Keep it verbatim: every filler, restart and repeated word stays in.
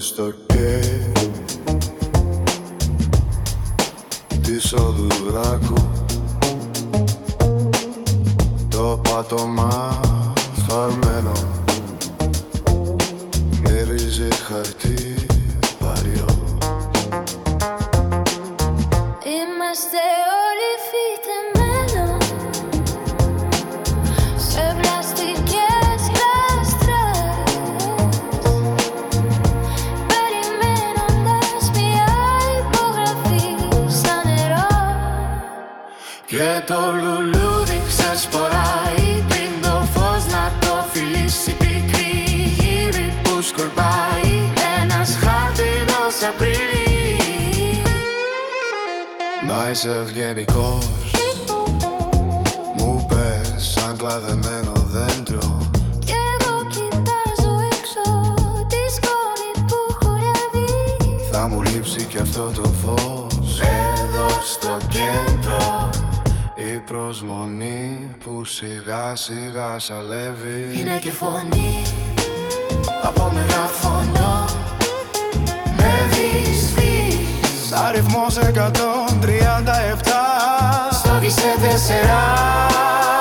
στο κέντρο της οδού Δράκου, το πάτωμα φαρμένο μυρίζει χαρτί βαριό. Είμαστε όλοι φυτεμένο σε πλαστικές γλάστρες, περιμένοντας μια υπογραφή στα νερό. Και το λουλούδι ξεσποράει πριν το φως να το φιλήσει, πικρή γύρι που σκορπάει ένας χάρτινος Απρίλη. Να είσαι ευγενικός, μου πες σαν κλαδεμένο δέντρο. Κι εγώ κοιτάζω έξω τη σκόνη που χορεύει. Θα μου λείψει κι αυτό το φως Εδώ στο κέντρο η προσμονή που σιγά σιγά σαλεύει. είναι και φωνή από μεγαφωνό με δυσφύς. Αριθμός εκατόν τριάντα επτά Στο δισέτεσσερα